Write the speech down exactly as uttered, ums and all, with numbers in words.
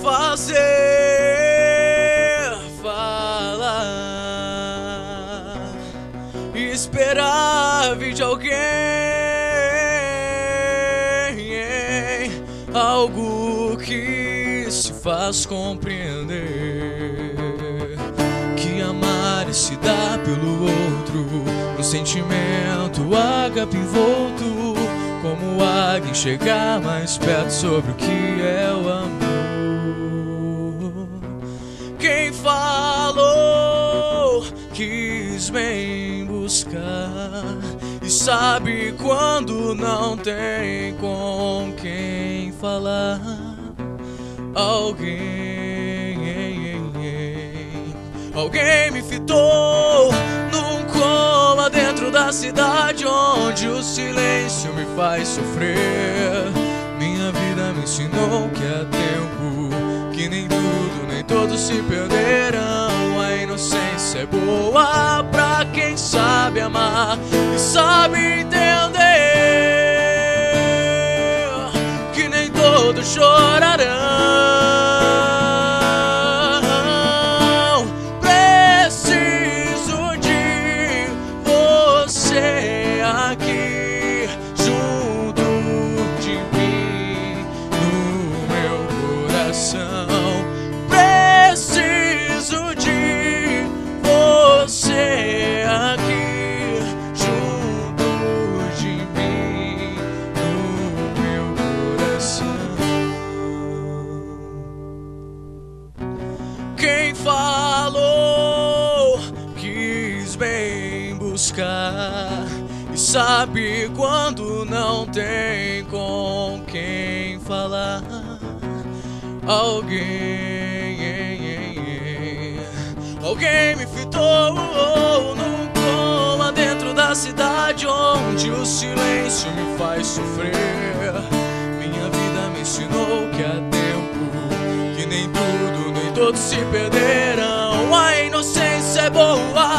fazer falar, esperar vir de alguém algo que se faz compreender que amar e se dar pelo outro, no sentimento ágape envolto, como águia em chegar mais perto sobre o que é o amor. Quem falou quis bem buscar e sabe quando não tem com quem falar. Alguém, alguém me fitou num coma dentro da cidade, onde o silêncio me faz sofrer. Minha vida me ensinou que há tempo, que nem tudo nem todos se perderão. A inocência é boa pra quem sabe amar e sabe entender que nem todos chorarão. Preciso de você aqui junto de mim, no meu coração. Preciso de você aqui junto de mim, no meu coração. Quem falou quis bem buscar e sabe quando não tem com quem falar. Alguém, alguém me fitou num coma dentro da cidade, onde o silêncio me faz sofrer. Minha vida me ensinou que há tempo, que nem tudo nem todos se perderão. A inocência é boa